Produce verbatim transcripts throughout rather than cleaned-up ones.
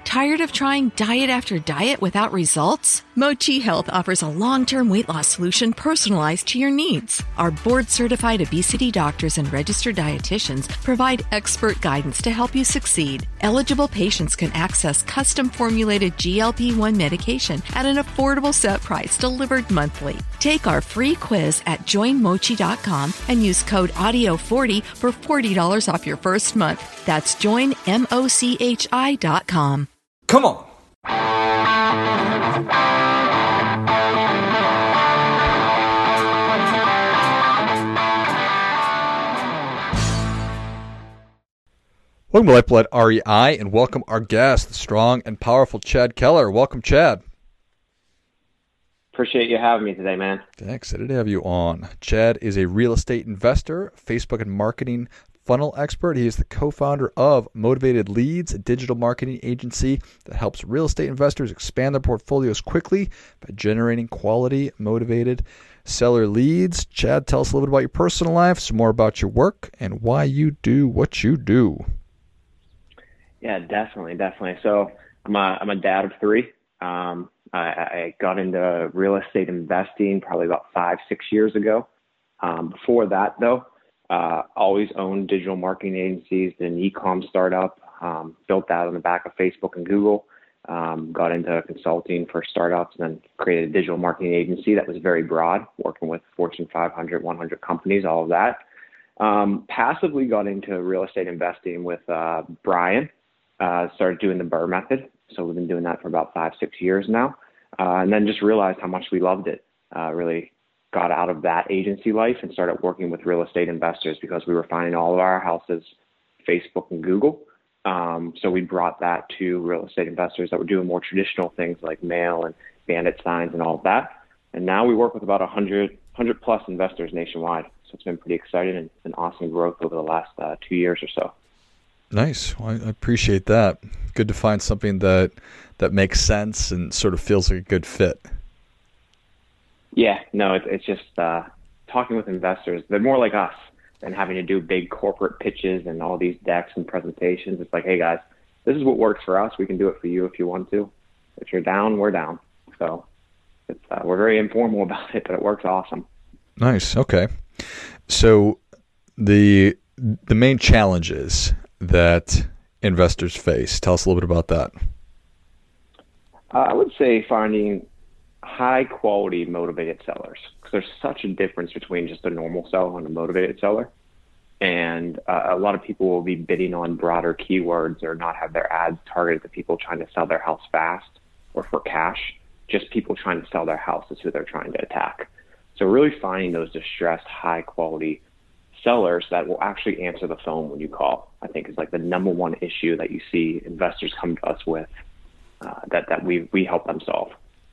Tired of trying diet after diet without results? Mochi Health offers a long-term weight loss solution personalized to your needs. Our board-certified obesity doctors and registered dietitians provide expert guidance to help you succeed. Eligible patients can access custom-formulated G L P one medication at an affordable set price delivered monthly. Take our free quiz at join mochi dot com and use code audio forty for forty dollars off your first month. That's join mochi dot com. Come on. Welcome to Lifeblood R E I, and welcome our guest, the strong and powerful Chad Keller. Welcome, Chad. Appreciate you having me today, man. Excited to have you on. Chad is a real estate investor, Facebook and marketing funnel expert. He is the co-founder of Motivated Leads, a digital marketing agency that helps real estate investors expand their portfolios quickly by generating quality, motivated seller leads. Chad, tell us a little bit about your personal life, some more about your work, and why you do what you do. Yeah, definitely, definitely. So I'm a, I'm a dad of three. Um, I, I got into real estate investing probably about five, six years ago. Um, before that, though, Uh, always owned digital marketing agencies, did an e-com startup, um, built that on the back of Facebook and Google, um, got into consulting for startups, and then created a digital marketing agency that was very broad, working with Fortune five hundred, one hundred companies, all of that. Um, passively got into real estate investing with uh, Brian, uh, started doing the Burr method. So we've been doing that for about five, six years now. Uh, and then just realized how much we loved it, uh, really got out of that agency life and started working with real estate investors because we were finding all of our houses, Facebook and Google. Um, so we brought that to real estate investors that were doing more traditional things like mail and bandit signs and all of that. And now we work with about one hundred, one hundred plus investors nationwide. So it's been pretty exciting and an awesome growth over the last uh, two years or so. Nice. Well, I appreciate that. Good to find something that that makes sense and sort of feels like a good fit. Yeah, no, it, it's just uh, talking with investors. They're more like us than having to do big corporate pitches and all these decks and presentations. It's like, hey, guys, this is what works for us. We can do it for you if you want to. If you're down, we're down. So it's, uh, we're very informal about it, but it works awesome. Nice. Okay. So the the main challenges that investors face, tell us a little bit about that. Uh, I would say finding high quality motivated sellers, because there's such a difference between just a normal seller and a motivated seller. And uh, a lot of people will be bidding on broader keywords or not have their ads targeted to people trying to sell their house fast or for cash. Just people trying to sell their house is who they're trying to attack. So really finding those distressed, high quality sellers that will actually answer the phone when you call, I think is like the number one issue that you see investors come to us with, uh, that, that we, we help them solve.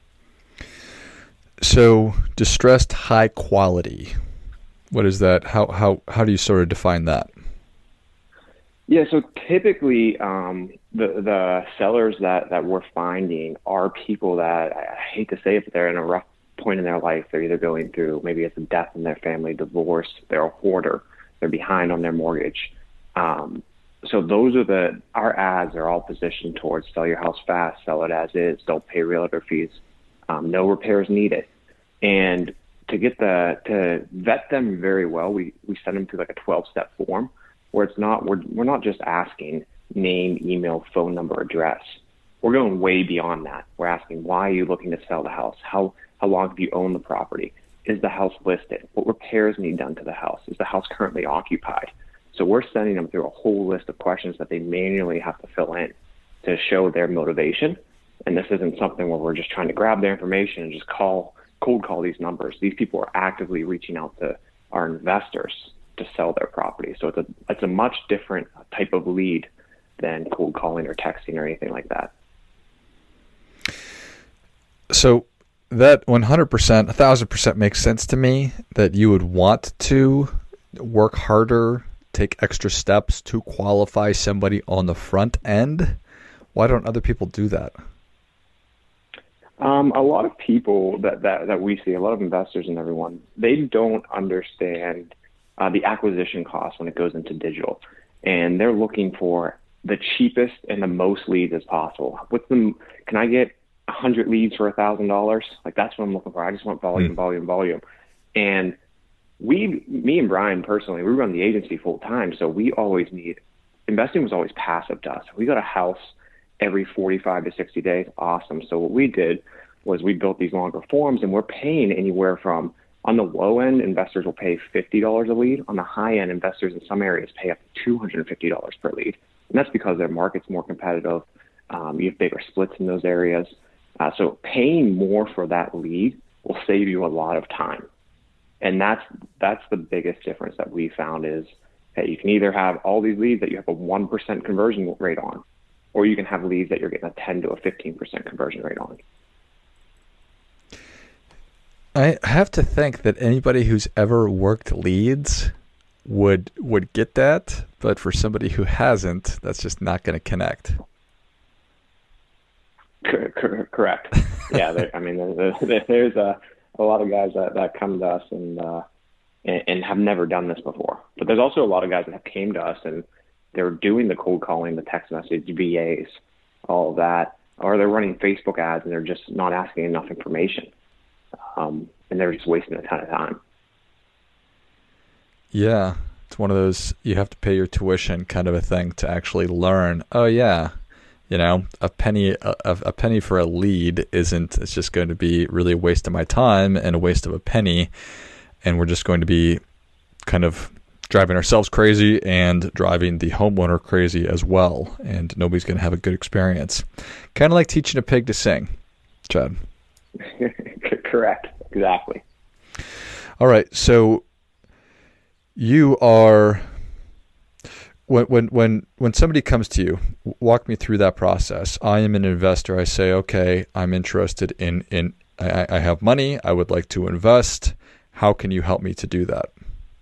So distressed high quality, what is that? How how how do you sort of define that? Yeah, so typically um, the the sellers that, that we're finding are people that, I hate to say it, but they're in a rough point in their life. They're either going through, maybe it's a death in their family, divorce, they're a hoarder, they're behind on their mortgage. Um, so those are the, our ads are all positioned towards sell your house fast, sell it as is, don't pay realtor fees. Um, no repairs needed. And to get the, to vet them very well, we, we send them through like a twelve step form where it's not, we're, we're not just asking name, email, phone number, address. We're going way beyond that. We're asking, why are you looking to sell the house? How, how long have you owned the property? Is the house listed? What repairs need done to the house? Is the house currently occupied? So we're sending them through a whole list of questions that they manually have to fill in to show their motivation. And this isn't something where we're just trying to grab their information and just call, cold call these numbers. These people are actively reaching out to our investors to sell their property. So it's a, it's a much different type of lead than cold calling or texting or anything like that. So that one hundred percent, one thousand percent makes sense to me that you would want to work harder, take extra steps to qualify somebody on the front end. Why don't other people do that? Um, a lot of people that, that, that we see, a lot of investors and everyone, they don't understand uh, the acquisition cost when it goes into digital. And they're looking for the cheapest and the most leads as possible. What's the, can I get a hundred leads for a thousand dollars? Like, that's what I'm looking for. I just want volume, mm. volume, volume. And we, me and Brian personally, we run the agency full time. So we always need, investing was always passive to us. We got a house every forty-five to sixty days. Awesome. So what we did was we built these longer forms, and we're paying anywhere from, on the low end, investors will pay fifty dollars a lead. On the high end, investors in some areas pay up to two hundred fifty dollars per lead. And that's because their market's more competitive. Um, you have bigger splits in those areas. Uh, so paying more for that lead will save you a lot of time. And that's that's the biggest difference that we found is that you can either have all these leads that you have a one percent conversion rate on, or you can have leads that you're getting a ten to a fifteen percent conversion rate on. I have to think that anybody who's ever worked leads would would get that, but for somebody who hasn't, that's just not going to connect. Correct. Yeah, there, I mean, there's, there's a, a lot of guys that, that come to us and, uh, and and have never done this before. But there's also a lot of guys that have came to us and they're doing the cold calling, the text message, V As, all of that, or they're running Facebook ads and they're just not asking enough information. Um, and they're just wasting a ton of time. Yeah, it's one of those, you have to pay your tuition kind of a thing to actually learn. Oh yeah, you know, a penny a, a penny for a lead isn't, it's just going to be really a waste of my time and a waste of a penny, and we're just going to be kind of driving ourselves crazy and driving the homeowner crazy as well, and nobody's going to have a good experience. Kind of like teaching a pig to sing, Chad. Correct. Exactly. All right. So you are, when, when, when, when somebody comes to you, walk me through that process. I am an investor. I say, okay, I'm interested in, in, I, I have money. I would like to invest. How can you help me to do that?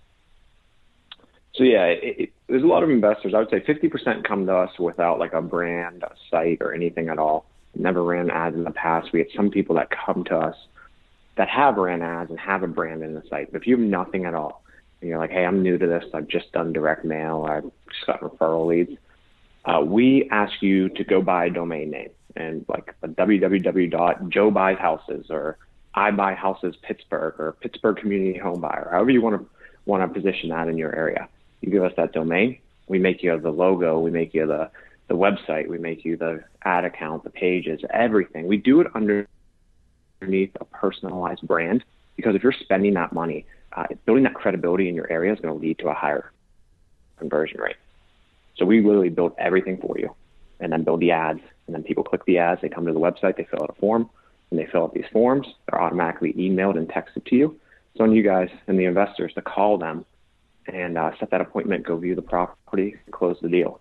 So yeah, it, it, there's a lot of investors. I would say fifty percent come to us without like a brand, a site, or anything at all. Never ran ads in the past. We had some people that come to us that have ran ads and have a brand in the site. But if you have nothing at all, and you're like, hey, I'm new to this, I've just done direct mail, or I've just got referral leads, uh, we ask you to go buy a domain name, and like a w w w dot joe buys houses or I buy houses Pittsburgh or Pittsburgh Community Home Buyer, however you want to want to position that in your area. You give us that domain, we make you the logo, we make you the the website, we make you the ad account, the pages, everything. We do it underneath a personalized brand, because if you're spending that money, uh, building that credibility in your area is going to lead to a higher conversion rate. So we literally build everything for you and then build the ads, and then people click the ads, they come to the website, they fill out a form, and they fill out these forms. They're automatically emailed and texted to you. So on you guys and the investors to call them and uh, set that appointment, go view the property, and close the deal.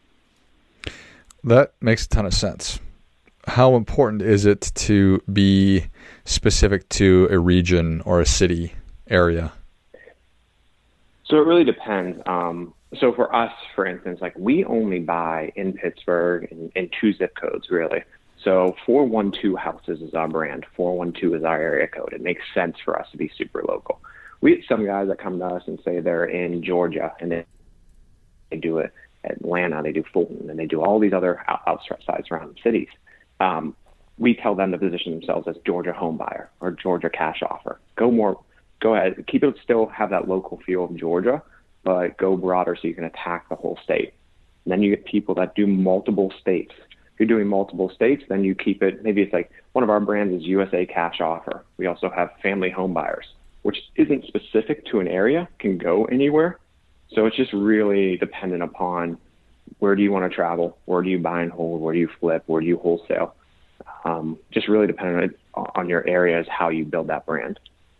That makes a ton of sense. How important is it to be specific to a region or a city area? So it really depends. Um, so for us, for instance, like we only buy in Pittsburgh in, in two zip codes, really. So four one two houses is our brand. four one two is our area code. It makes sense for us to be super local. We have some guys that come to us and say they're in Georgia and they, they do it. Atlanta, they do Fulton, and they do all these other outside surrounding cities. Um, we tell them to position themselves as Georgia home buyer or Georgia cash offer. Go more, go ahead, keep it, still have that local feel of Georgia, but go broader so you can attack the whole state. And then you get people that do multiple states. If you're doing multiple states, then you keep it, maybe it's like one of our brands is U S A cash offer. We also have family home buyers, which isn't specific to an area, can go anywhere. So it's just really dependent upon where do you want to travel, where do you buy and hold, where do you flip, where do you wholesale. Um, just really dependent on your area is how you build that brand.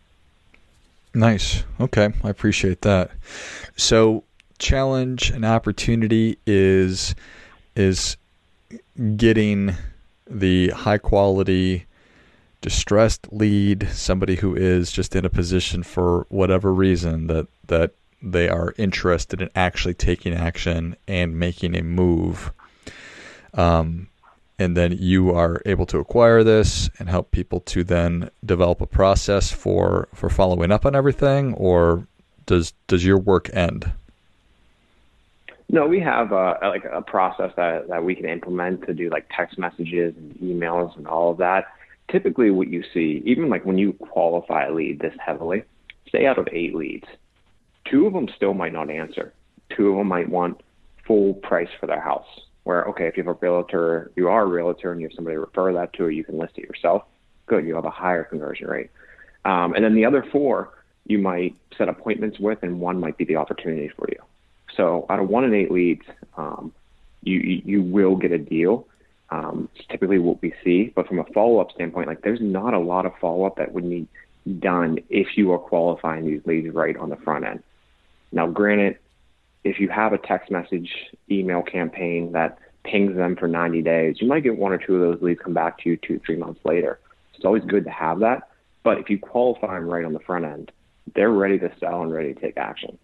Nice. Okay. I appreciate that. So challenge and opportunity is, is getting the high quality distressed lead, somebody who is just in a position for whatever reason that, that they are interested in actually taking action and making a move. Um, and then you are able to acquire this and help people to then develop a process for, for following up on everything, or does, does your work end? No, we have a, like a process that, that we can implement to do like text messages and emails and all of that. Typically what you see, even like when you qualify a lead this heavily, say out of eight leads, two of them still might not answer. Two of them might want full price for their house. Where, okay, if you have a realtor, you are a realtor and you have somebody to refer that to, or you can list it yourself, good, you have a higher conversion rate. Um, and then the other four, you might set appointments with, and one might be the opportunity for you. So out of one in eight leads, um, you, you will get a deal. Um, it's typically what we see, but from a follow-up standpoint, like there's not a lot of follow-up that would need done if you are qualifying these leads right on the front end. Now, granted, if you have a text message email campaign that pings them for ninety days, you might get one or two of those leads come back to you two, three months later. It's always good to have that. But if you qualify them right on the front end, they're ready to sell and ready to take action.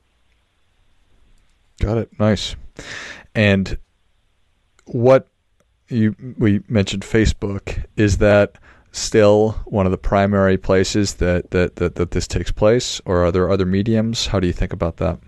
Got it. Nice. And what you we mentioned Facebook, is that still one of the primary places that, that, that, that this takes place, or are there other mediums? How do you think about that?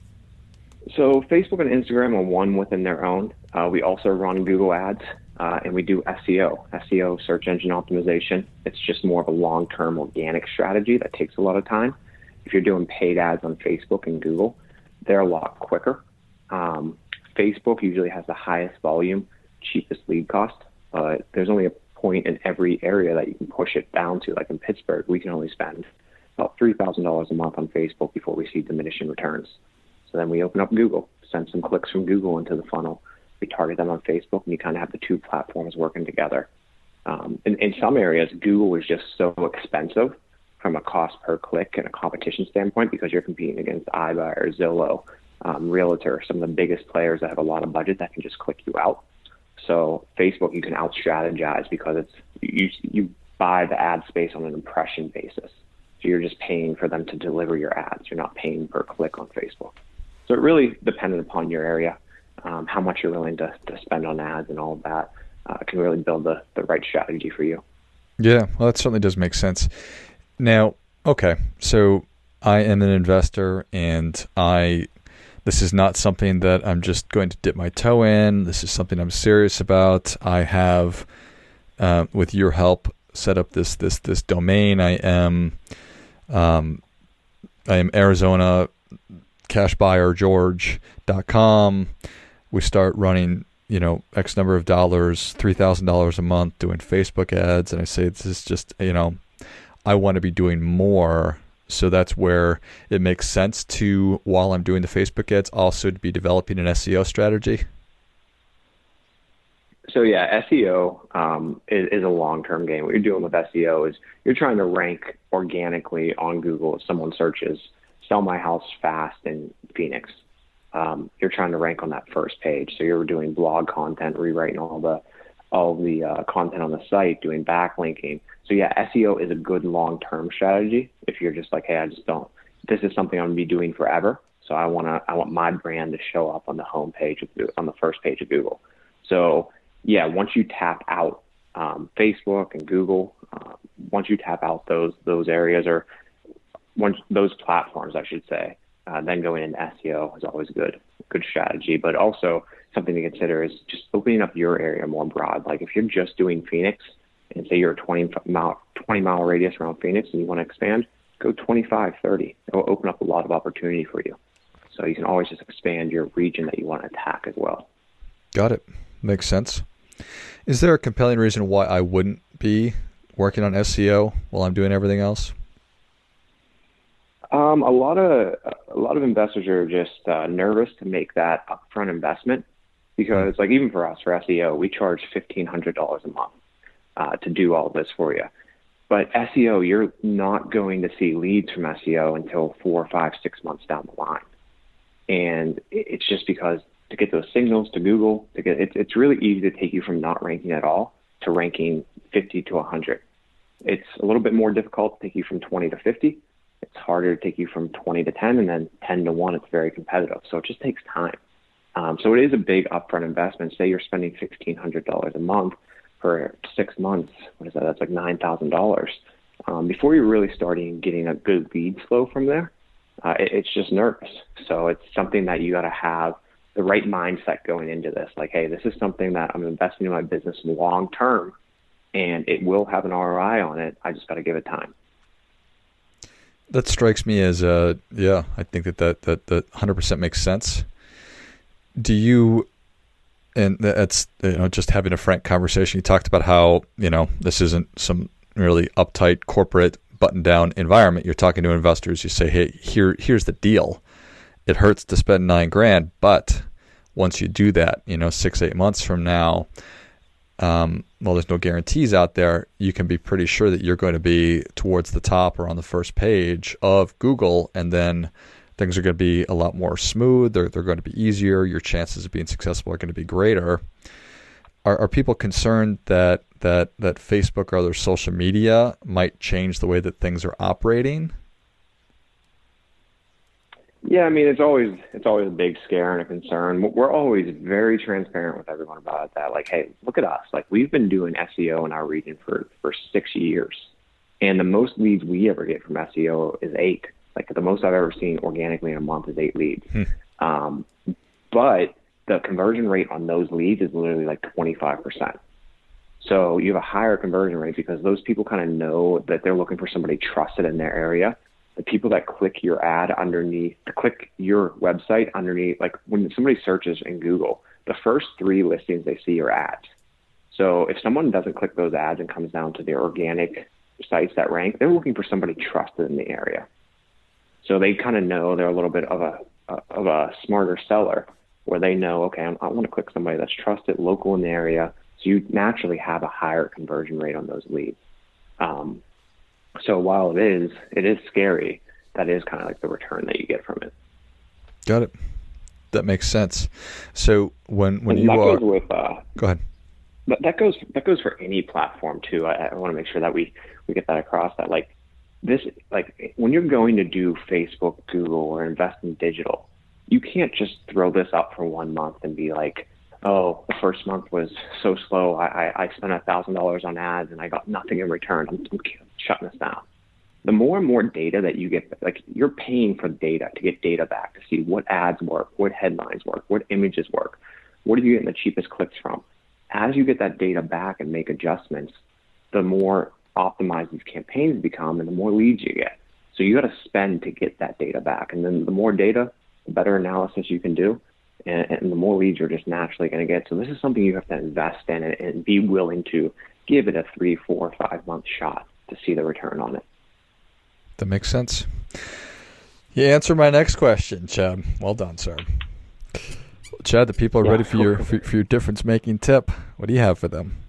So Facebook and Instagram are one within their own. Uh, we also run Google Ads, uh, and we do S E O, S E O, search engine optimization. It's just more of a long-term organic strategy that takes a lot of time. If you're doing paid ads on Facebook and Google, they're a lot quicker. Um, Facebook usually has the highest volume, cheapest lead cost. Uh, there's only a point in every area that you can push it down to. Like in Pittsburgh, we can only spend about three thousand dollars a month on Facebook before we see diminishing returns. So then we open up Google, send some clicks from Google into the funnel. We target them on Facebook, and you kind of have the two platforms working together. Um, in, in some areas, Google is just so expensive from a cost per click and a competition standpoint, because you're competing against iBuyer, Zillow, um, Realtor, some of the biggest players that have a lot of budget that can just click you out. So Facebook, you can out-strategize because it's you, you buy the ad space on an impression basis. So you're just paying for them to deliver your ads. You're not paying per click on Facebook. So it really depended upon your area, um, how much you're willing to, to spend on ads and all of that uh, can really build the, the right strategy for you. Yeah, well, that certainly does make sense. Now, okay, so I am an investor, and I this is not something that I'm just going to dip my toe in. This is something I'm serious about. I have, uh, with your help, set up this this this domain. I am um, I am Arizona cash buyer george dot com. We start running, you know, X number of dollars, three thousand dollars a month doing Facebook ads. And I say, this is just, you know, I want to be doing more. So that's where it makes sense to, while I'm doing the Facebook ads, also to be developing an S E O strategy. So yeah, S E O um, is, is a long-term game. What you're doing with S E O is you're trying to rank organically on Google. If someone searches sell my house fast in Phoenix, um, you're trying to rank on that first page. So you're doing blog content, rewriting all the all the uh, content on the site, doing backlinking. So yeah, S E O is a good long-term strategy. If you're just like, hey, I just don't, this is something I'm gonna be doing forever. So I wanna, I want my brand to show up on the home page, of, on the first page of Google. So yeah, once you tap out um, Facebook and Google, uh, once you tap out those those areas, or once those platforms, I should say, uh, then going into S E O is always good, good strategy. But also something to consider is just opening up your area more broad. Like if you're just doing Phoenix, and say you're a twenty mile, twenty mile radius around Phoenix and you want to expand, go twenty-five, thirty. It will open up a lot of opportunity for you. So you can always just expand your region that you want to attack as well. Got it. Makes sense. Is there a compelling reason why I wouldn't be working on S E O while I'm doing everything else? Um, a lot of a lot of investors are just uh, nervous to make that upfront investment, because, like, even for us, for S E O, we charge fifteen hundred dollars a month uh, to do all this for you. But S E O, you're not going to see leads from S E O until four, five, six months down the line, and it's just because to get those signals to Google, to get it's it's really easy to take you from not ranking at all to ranking fifty to one hundred. It's a little bit more difficult to take you from twenty to fifty. It's harder to take you from twenty to ten, and then ten to one, it's very competitive. So it just takes time. Um, so it is a big upfront investment. Say you're spending sixteen hundred dollars a month for six months. What is that? That's like nine thousand dollars. Um, before you're really starting getting a good lead flow from there, uh, it, it's just nervous. So it's something that you got to have the right mindset going into this. Like, hey, this is something that I'm investing in my business long term, and it will have an R O I on it. I just got to give it time. That strikes me as uh yeah, I think that that that, that one hundred percent makes sense. Do you, and that's, you know, just having a frank conversation. You talked about how, you know, this isn't some really uptight corporate button down environment. You're talking to investors. You say, hey, here here's the deal. It hurts to spend nine grand, but once you do that, you know, six, eight months from now, um, well, there's no guarantees out there. You can be pretty sure that you're going to be towards the top or on the first page of Google, and then things are going to be a lot more smooth. They're, they're going to be easier. Your chances of being successful are going to be greater. Are, are people concerned that, that, that Facebook or other social media might change the way that things are operating? Yeah, I mean, it's always it's always a big scare and a concern. We're always very transparent with everyone about that. Like, hey, look at us. Like, we've been doing S E O in our region for, for six years. And the most leads we ever get from S E O is eight. Like, the most I've ever seen organically in a month is eight leads. Hmm. Um, but the conversion rate on those leads is literally like twenty-five percent. So you have a higher conversion rate because those people kind of know that they're looking for somebody trusted in their area. The people that click your ad underneath, click your website underneath, like when somebody searches in Google, the first three listings they see are ads. So if someone doesn't click those ads and comes down to the organic sites that rank, they're looking for somebody trusted in the area. So they kind of know they're a little bit of a of a smarter seller, where they know, okay, I'm, I want to click somebody that's trusted, local in the area. So you naturally have a higher conversion rate on those leads. Um, So while it is, it is scary, that is kind of like the return that you get from it. Got it. That makes sense. So when when and you that are, goes with, uh, go ahead. But that goes that goes for any platform too. I, I want to make sure that we we get that across. That like this, like when you're going to do Facebook, Google, or invest in digital, you can't just throw this up for one month and be like, oh, the first month was so slow. I, I, I spent a thousand dollars on ads and I got nothing in return. I'm, I'm shutting this down. The more and more data that you get, like you're paying for data to get data back to see what ads work, what headlines work, what images work, what are you getting the cheapest clicks from? As you get that data back and make adjustments, the more optimized these campaigns become and the more leads you get. So you got to spend to get that data back. And then the more data, the better analysis you can do. And, and the more leads you're just naturally going to get. So this is something you have to invest in and, and be willing to give it a three, four, five month shot to see the return on it. That makes sense. You answer my next question, Chad. Well done, sir. Chad, the people are yeah. ready for your for, for your difference making tip. What do you have for them?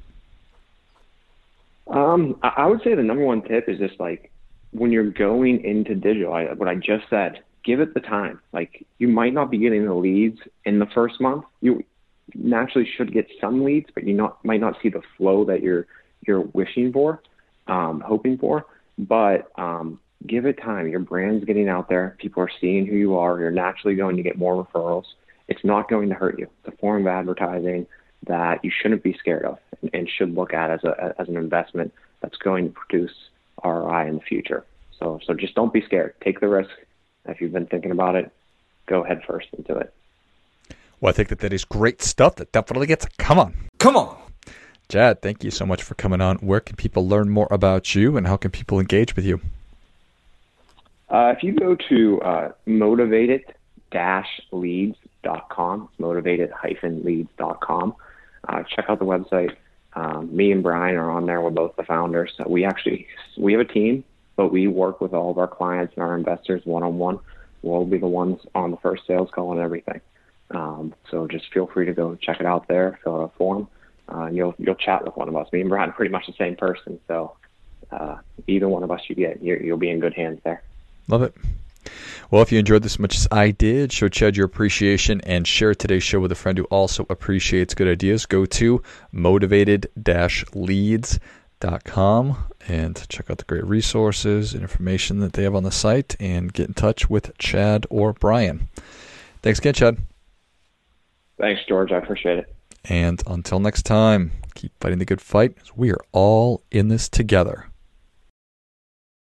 Um, I would say the number one tip is just like when you're going into digital, I, what I just said. Give it the time. Like you might not be getting the leads in the first month. You naturally should get some leads, but you not might not see the flow that you're you're wishing for, um, hoping for. But um, give it time. Your brand's getting out there. People are seeing who you are. You're naturally going to get more referrals. It's not going to hurt you. It's a form of advertising that you shouldn't be scared of and, and should look at as a as an investment that's going to produce R O I in the future. So so just don't be scared. Take the risk. If you've been thinking about it, go head first into it. Well, I think that that is great stuff. That definitely gets a come on. Come on. Chad, thank you so much for coming on. Where can people learn more about you and how can people engage with you? Uh, if you go to uh, motivated dash leads dot com, motivated dash leads dot com, uh, check out the website. Um, me and Brian are on there. We're both the founders. So we actually, we have a team. But we work with all of our clients and our investors one-on-one. We'll be the ones on the first sales call and everything. Um, so just feel free to go check it out there, fill out a form, uh, and you'll you'll chat with one of us. Me and Brian are pretty much the same person. So uh, either one of us you get, you're, you'll be in good hands there. Love it. Well, if you enjoyed this as much as I did, show Chad your appreciation and share today's show with a friend who also appreciates good ideas. Go to motivated dash leads dot com and check out the great resources and information that they have on the site and get in touch with Chad or Brian. Thanks again, Chad. Thanks, George. I appreciate it. And until next time, keep fighting the good fight. We are all in this together.